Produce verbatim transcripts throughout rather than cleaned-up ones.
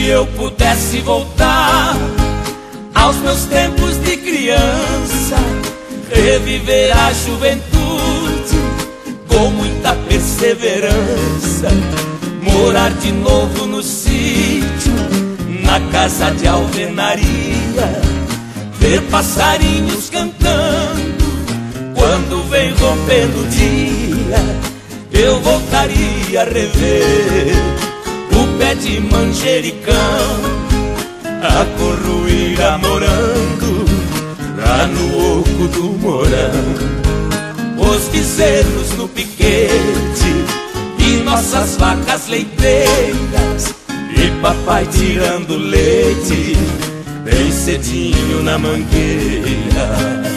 Se eu pudesse voltar aos meus tempos de criança, reviver a juventude com muita perseverança, morar de novo no sítio, na casa de alvenaria, ver passarinhos cantando quando vem rompendo o dia. Eu voltaria a rever o pé de manjericão, a corruíra morando lá no oco do morango, os bezerros no piquete e nossas vacas leiteiras, e papai tirando leite bem cedinho na mangueira.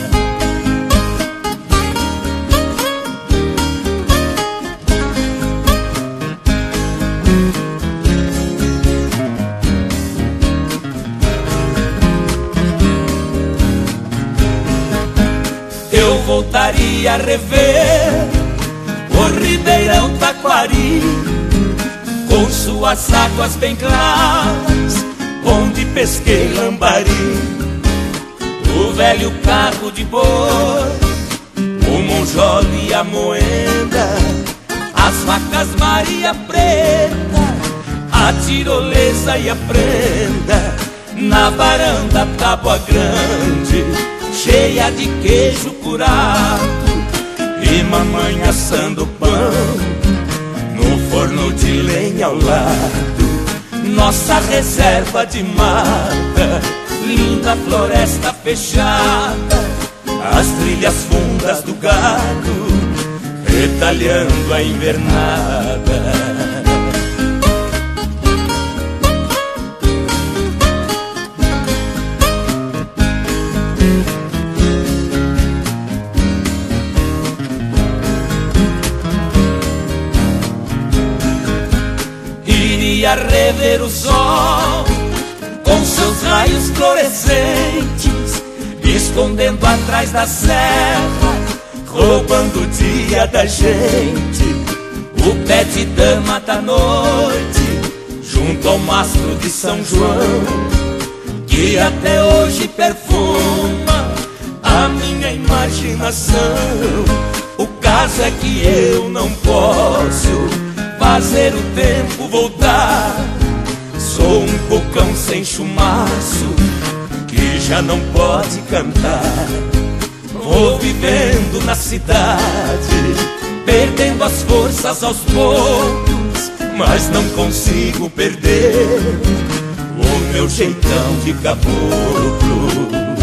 Eu voltaria a rever o Ribeirão Taquari, com suas águas bem claras, onde pesquei lambari, o velho carro de boi, o monjol e a moenda, as vacas Maria Preta, a tirolesa e a prenda, na varanda Tábua Grande, cheia de queijo curado, e mamãe assando pão no forno de lenha ao lado. Nossa reserva de mata, linda floresta fechada, as trilhas fundas do gado retalhando a invernada. Iria rever o sol com seus raios fluorescentes, escondendo atrás da serra, roubando o dia da gente. O pé de dama da noite, junto ao mastro de São João, que até hoje perfuma a minha imaginação. O caso é que eu não posso fazer o tempo voltar. Sou um cocão sem chumaço que já não pode cantar. Vou vivendo na cidade, perdendo as forças aos poucos, mas não consigo perder o meu jeitão de caboclo.